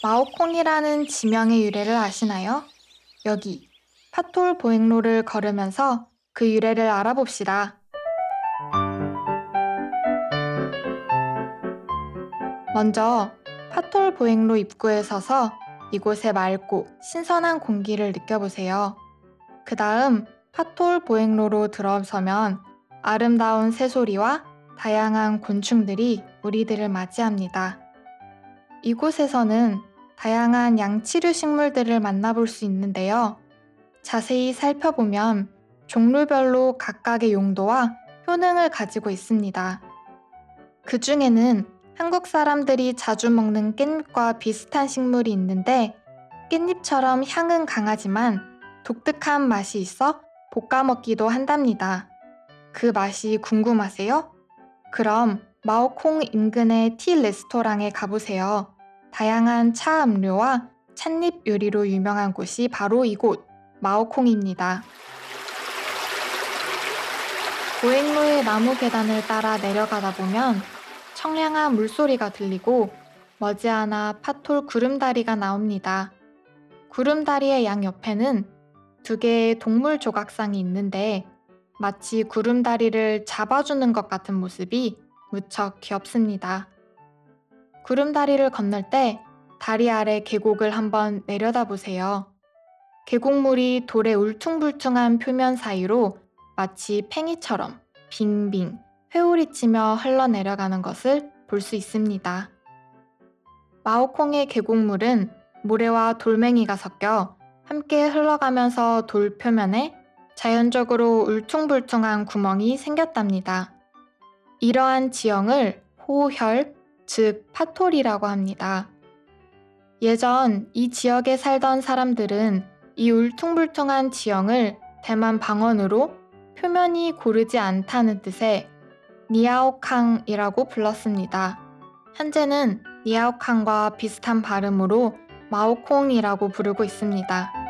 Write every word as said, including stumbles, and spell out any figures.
마오콩이라는 지명의 유래를 아시나요? 여기 파톨 보행로를 걸으면서 그 유래를 알아봅시다. 먼저 파톨 보행로 입구에 서서 이곳의 맑고 신선한 공기를 느껴보세요. 그 다음 파톨 보행로로 들어서면 아름다운 새소리와 다양한 곤충들이 우리들을 맞이합니다. 이곳에서는 다양한 양치류 식물들을 만나볼 수 있는데요. 자세히 살펴보면 종류별로 각각의 용도와 효능을 가지고 있습니다. 그 중에는 한국 사람들이 자주 먹는 깻잎과 비슷한 식물이 있는데 깻잎처럼 향은 강하지만 독특한 맛이 있어 볶아 먹기도 한답니다. 그 맛이 궁금하세요? 그럼 마오콩 인근의 티 레스토랑에 가보세요. 다양한 차 음료와 찻잎 요리로 유명한 곳이 바로 이곳 마오콩입니다. 보행로의 나무 계단을 따라 내려가다 보면 청량한 물소리가 들리고 머지않아 파톨 구름다리가 나옵니다. 구름다리의 양옆에는 두 개의 동물 조각상이 있는데 마치 구름다리를 잡아주는 것 같은 모습이 무척 귀엽습니다. 구름다리를 건널 때 다리 아래 계곡을 한번 내려다보세요. 계곡물이 돌의 울퉁불퉁한 표면 사이로 마치 팽이처럼 빙빙 회오리치며 흘러내려가는 것을 볼 수 있습니다. 마오콩의 계곡물은 모래와 돌멩이가 섞여 함께 흘러가면서 돌 표면에 자연적으로 울퉁불퉁한 구멍이 생겼답니다. 이러한 지형을 호혈, 즉 파톨이라고 합니다. 예전 이 지역에 살던 사람들은 이 울퉁불퉁한 지형을 대만 방언으로 표면이 고르지 않다는 뜻의 니아오캉이라고 불렀습니다. 현재는 니아오캉과 비슷한 발음으로 마오콩이라고 부르고 있습니다.